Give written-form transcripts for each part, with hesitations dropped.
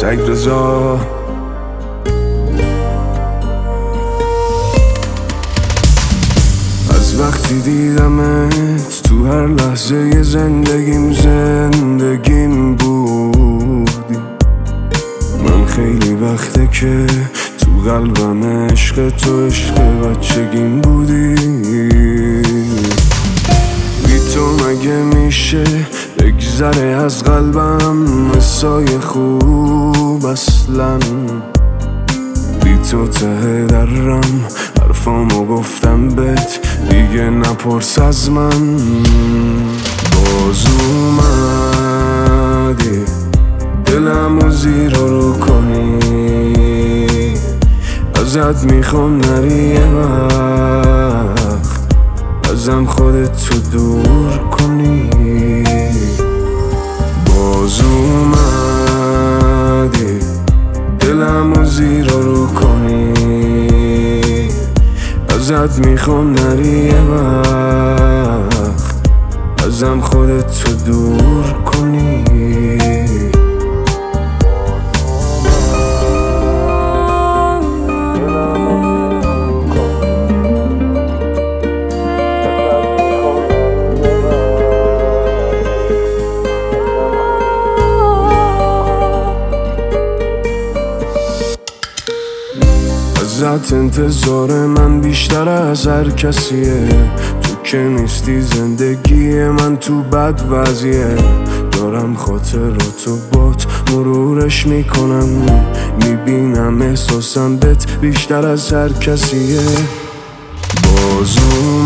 سگ رضا. از وقتی دیدمت تو هر لحظه زندگیم بودی. من خیلی وقته که تو قلبم عشق تو عشق بچگیم بودی. بی تو مگه میشه بگذره از قلبم مسای خوب اصلا؟ بی تو ته درم حرفامو گفتم بهت دیگه نپرس از من. باز اومدی دلمو زیر رو کنی، ازت میخوام نری یه وقت ازم خودتو دور کنی. باز اومدی دلمو زیر رو کنی، ازت میخوام نری یه وقت ازم خودتو دور کنی. ازت انتظار من بیشتر از هر کسیه، تو که نیستی زندگی من تو بد وضعیه. دارم خاطراتو بات مرورش میکنم، میبینم احساسم بهت بیشتر از هر کسیه. باز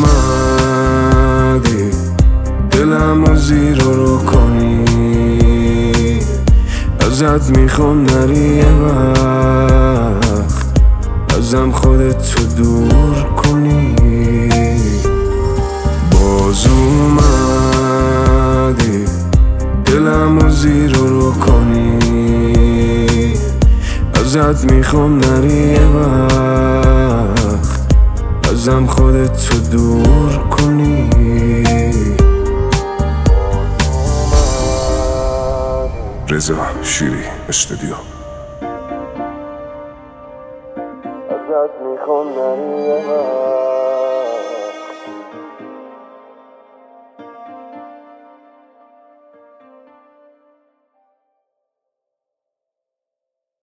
اومدی دلمو زیر رو کنی، ازت میخوام نری یه وقت ازم خودتو دور کنی. باز اومدی دلمو زیر رو کنی، ازت میخوام نری یه وقت ازم خودتو دور کنی. رضا شیری استودیو. ازت میخوام نری یه وقت